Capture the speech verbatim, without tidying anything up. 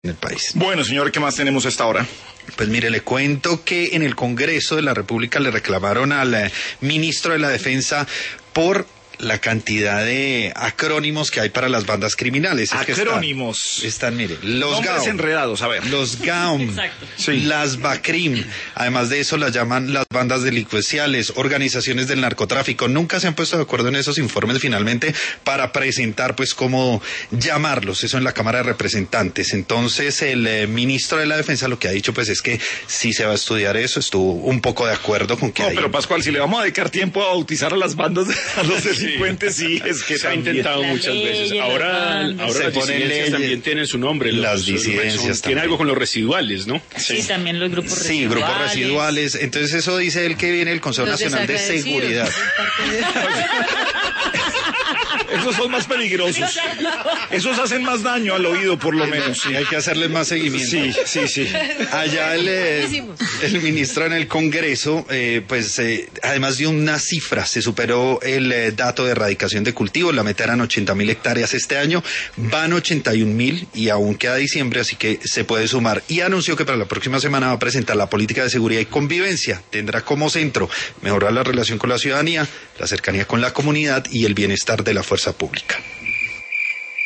en el país. Bueno, señor, ¿qué más tenemos a esta hora? Pues mire, le cuento que en el Congreso de la República le reclamaron al eh, ministro de la Defensa por la cantidad de acrónimos que hay para las bandas criminales. Es Acrónimos. Que están, están, mire, los Nombres G A U, enredados, a ver. los G A U M, sí. Las BACRIM, además de eso las llaman las bandas delincuenciales, organizaciones del narcotráfico. Nunca se han puesto de acuerdo en esos informes finalmente para presentar pues cómo llamarlos, eso en la Cámara de Representantes. Entonces el eh, ministro de la Defensa lo que ha dicho pues es que si se va a estudiar eso, estuvo un poco de acuerdo con que No, hay... pero Pascual, si le vamos a dedicar tiempo a bautizar a las bandas, a los delincuentes, sí, es que se ha intentado La muchas ley, veces. las Ahora, bandas. ahora Se las ponen disidencias leyes, también tienen su nombre. Los, las disidencias son, también. Tiene algo con los residuales, ¿no? Sí, sí, también los grupos Sí, residuales. grupos residuales. Entonces eso dice él que viene el Consejo Los Nacional de desagradecidos, Seguridad. esos son más peligrosos. Esos hacen más daño al oído, por lo menos. Sí, hay que hacerles más seguimiento. Sí, sí, sí. Allá el, eh, el ministro en el Congreso, eh, pues eh, además dio una cifra, se superó el eh, dato de erradicación de cultivos, la meta eran ochenta mil hectáreas este año, van ochenta y un mil y aún queda diciembre, así que se puede sumar. Y anunció que para la próxima semana va a presentar la política de seguridad y convivencia. Tendrá como centro mejorar la relación con la ciudadanía, la cercanía con la comunidad y el bienestar de la fuerza pública.